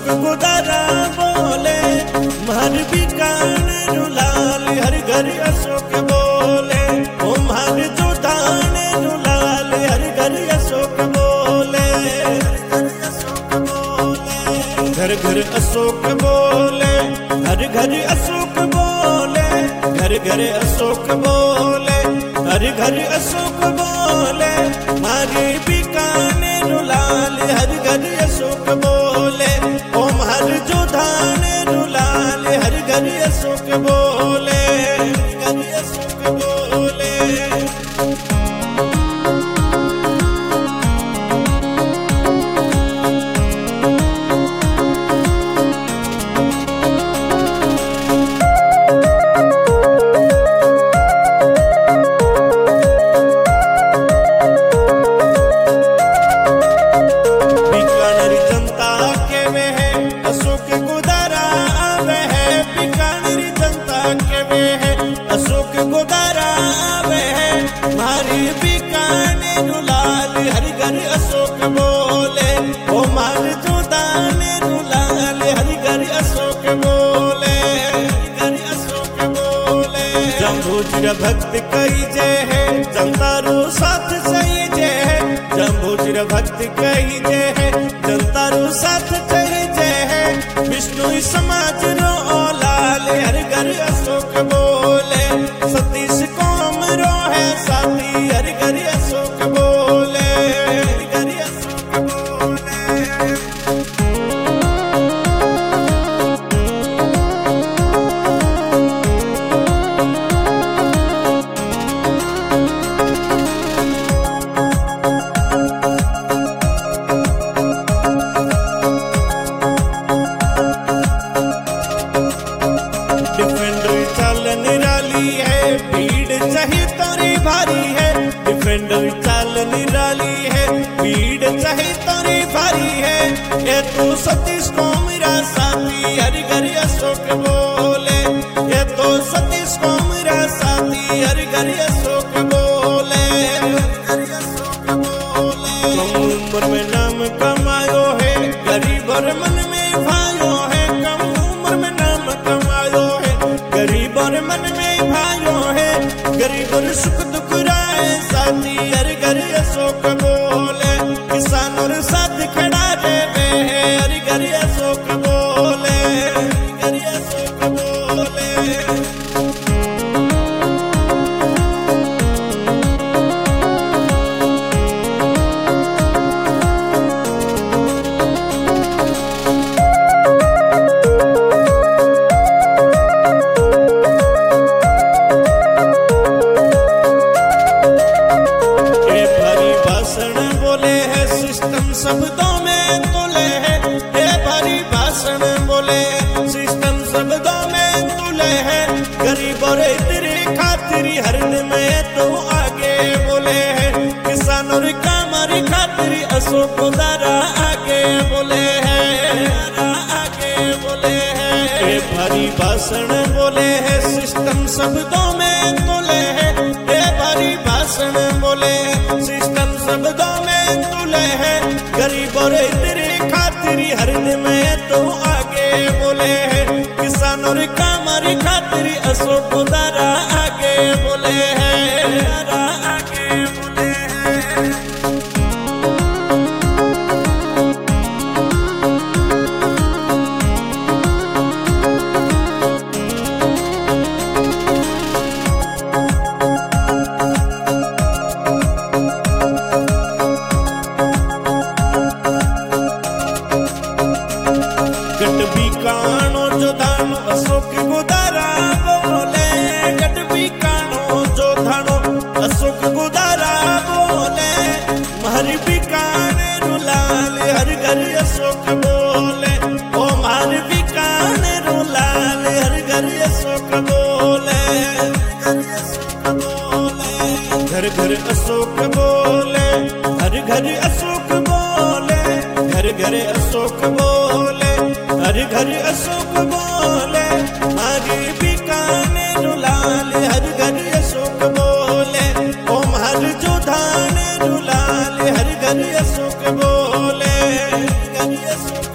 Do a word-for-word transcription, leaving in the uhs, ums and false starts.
गुदारा बोले मार बीकानेर लाल हर घर अशोक बोले ओ मार जोधाने लाल हर घर अशोक बोले घर घर अशोक बोले हर घर अशोक बोले घर घर अशोक बोले हर घर अशोक बोले मारे बीकानेर लाल हर घर अशोक बोले ओ हर जोधाने लाल हर घर अशोक बोले घर अशोक बोले अशोक बोले ओ मार जोधाने लाल हर घर अशोक बोले घर अशोक बोले जम्बूजर भक्त कही जय है जनतारो साथ सही जय है जम्बूजर भक्त कही जय है जनतारो साथ सही जय है विष्णु समाज रो ओ लाल हर घर अशोक बोले सतीश कौम रो है साथी हर घर अशोक बोले भारी है डिफेंडर चाल निराली है भीड़ चाहे तोरी भारी है ये तो सतीश को मेरा साथी हर घर अशोक बोले ये तो सतीश को मेरा साथी हर घर अशोक बोले हर अशोक बोले कम उम्र में नाम कमायो है गरीब और मन में भायो है कम उम्र में नाम कमायो है गरीब और मन में भायो है गरीब और सुख दुख साथी हर घर अशोक बोले किसान और साथ खड़ा रहे हैं हर घर अशोक बोले घर अशोक बोले शब्दों में तुले है ये भारी भाषण बोले सिस्टम शब्दों में तुले है गरीब और तेरी खातिर हर में तो आगे बोले है किसान और कामारी खातिर अशोक गुदारा आगे बोले है आगे बोले है ये भारी भाषण बोले है सिस्टम शब्दों में तुले है ये भारी भाषण बोले सिस्टम शब्दों में तुले है गरीब और तेरी खातिर हर में तो आगे बोले है किसान और कामारी खातिर अशोक गुदारा आगे बोले है आगे बोले है अशोक गुदारा बोले गट बीकानो जोधानो अशोक गुदारा बोले मार बीकानेर लाल हर घर अशोक बोले ओ मार बीकानेर लाल हर घर अशोक बोले घर अशोक बोले घर घर अशोक बोले हर घर अशोक बोले घर घर अशोक बोले हर घर अशोक बोले मारी बीकानेर लाल हर घर अशोक बोले ओ हर जोधाने लाल हर घर अशोक बोले घर अशोक